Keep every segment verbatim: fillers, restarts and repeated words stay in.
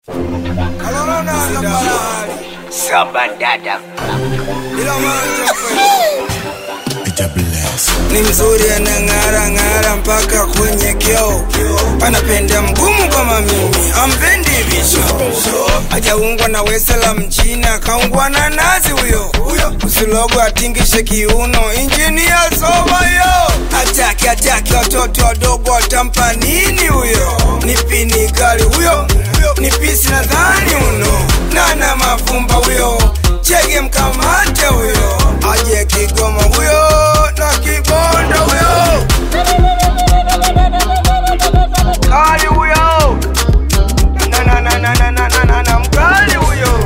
Sabandada ni mzuri anang'ara ng'ara mpaka kwenye kioo. Anapenda mgumu kama mimi, ampendi bisho. Hajaungwa na wesela mchina, kaungwa na nazi huyo. Usilogo atingishe kiuno, injinia soba yo. Ataki ataki watoto wadogo watampa nini huyo? Nipi ni kali huyo, nipisi na dhani uno. Nana mafumba huyo, chege mkamate huyo. Aje Kigoma huyo, na Kibondo huyo. Kali huyo, na na na na na na na na mkali huyo.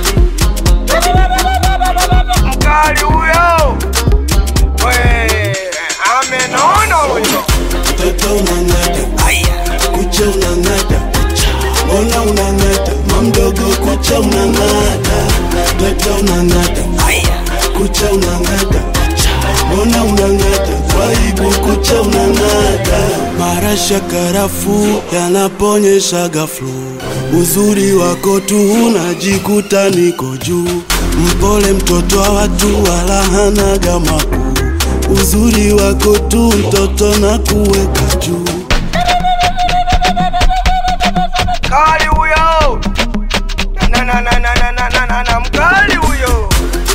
Mkali huyo, we amenona huyo. Toto unangata, aya, kucha unangata, ona unangata, mamdogo kucha unangata. Toto unangata, aya, kucha unangata, ona unangata, waibu kucha unangata. Marasha karafu yanaponyesha gaflu, uzuri wako tu unajikuta niko juu. Mpole mtoto wa watu wala hanaga makuu, uzuri wako tu mtoto na kuweka juu. Kali huyo, na na na na na na na na na mkali huyo.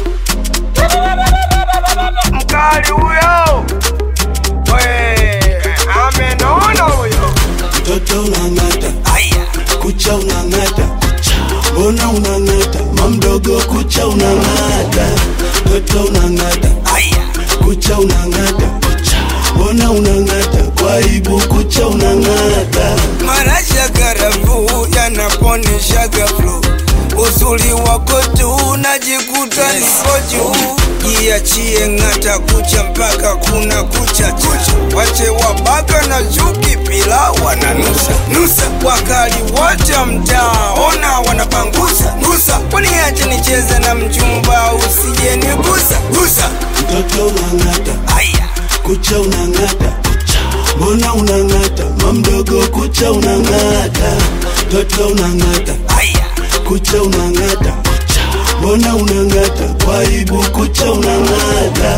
Mkali huyo, we amenona huyo. Mtoto unangata, aya, kucha unangata, mbona unangata, mamdogo kucha unangata. Mtoto unangata, aya, kucha unangata, mbona unangata, kwa ibu kucha unangata. Marasha karafu yanaponesha gaflu, uzuri wako tu unajikuta niko juu. Jiachie ngata kucha mpaka kuna kucha kucha. Wache wabaka na juki pila wananusa nusa. Wakali wote mtaa ona wanapangusa nusa. Waniache nicheze na mjumba usije nigusa gusa. Mtoto unangata, aya, kucha unangata, mbona unangata, mamdogo kucha unangata. Mtoto unangata, aya, kucha unangata, mbona unangata, kwa ibu kucha unangata.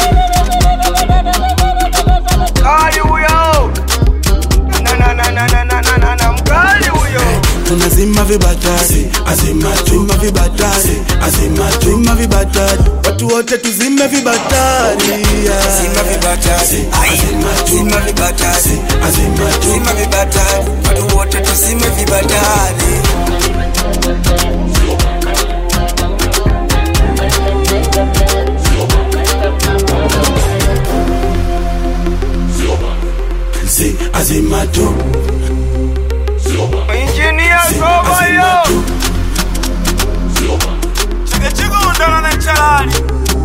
Kali huyo, na na na na na na na na mkali huyo. Tunazima vibatari, azima tuma vibatari, azima tuma vibatari, watu wote tuzime vibatari. Zima vibatari, zima vibatari, zima vibatari, watu wote tuzime vibatari. Zi azima tu, Engineer soba yo. Chike chiko undana na chalani.